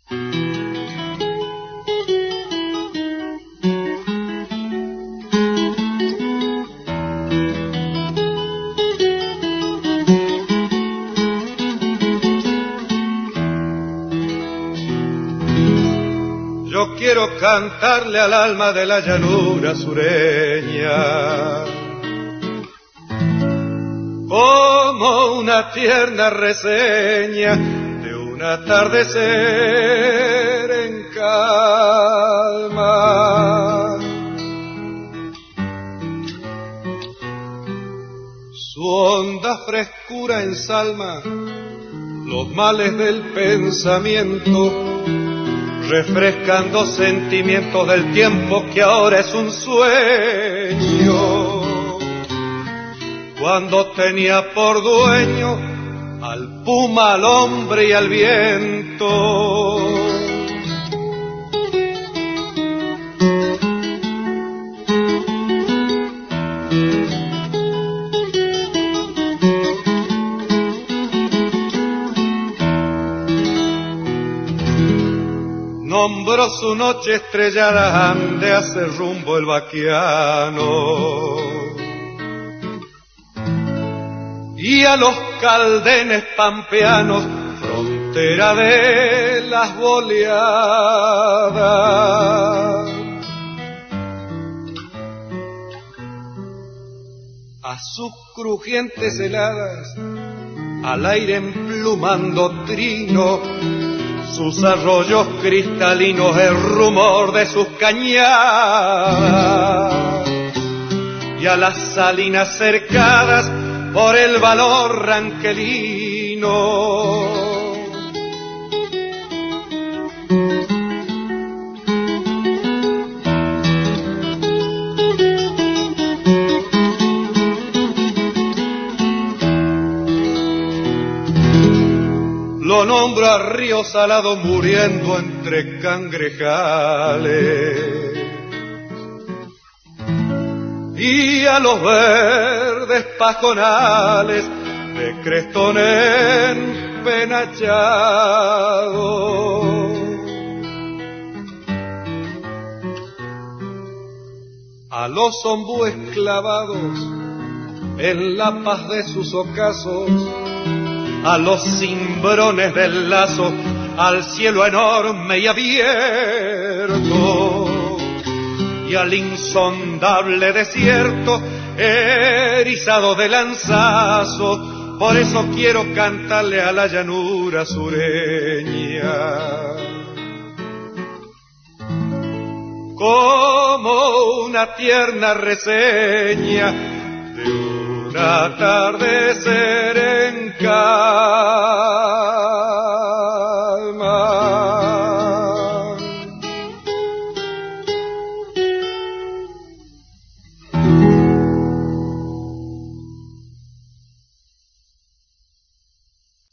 Yo quiero cantarle al alma de la llanura sureña, como una tierna reseña de un atardecer en calma. Su honda frescura ensalma los males del pensamiento, refrescando sentimientos del tiempo que ahora es un sueño. Cuando tenía por dueño al puma, al hombre y al viento. Nombró su noche estrellada, ande hace rumbo el vaquiano, y a los caldenes pampeanos, frontera de las boleadas. A sus crujientes heladas, al aire emplumando trino, sus arroyos cristalinos, el rumor de sus cañadas, y a las salinas cercadas por el valor ranquelino. Lo nombro a Río Salado muriendo entre cangrejales, y a los verdes pajonales de crestón empenachado, a los ombúes clavados en la paz de sus ocasos, a los cimbrones del lazo, al cielo enorme y abierto, y al insondable desierto erizado de lanzazo. Por eso quiero cantarle a la llanura sureña, como una tierna reseña de un atardecer en calma.